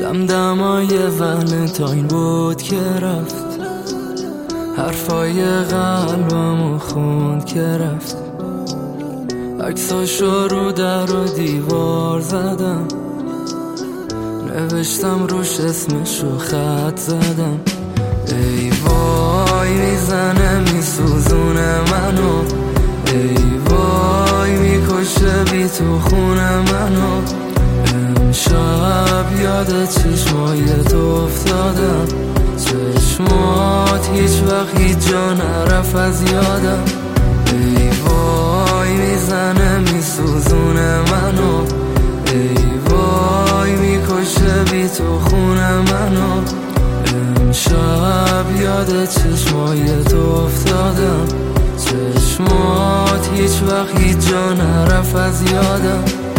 دمدمای ولنتاین بود که رفت، حرفای قلبمو خوند که رفت، عکساشو رو در و دیوار زدم، نوشتم روش اسمشو خط زدم. ای وای میزنه میسوزونه منو، ای وای میکشه بی تو خونه منو. امشب یاد چشمایت افتادم، چشمات هیچ وقت هیچ جا نرفت از یادم. ای وای میزنه میسوزونه منو، ای وای میکشه بی تو خونه منو. امشب یاد چشمایت افتادم، چشمات هیچ وقت هیچ جا نرفت از یادم.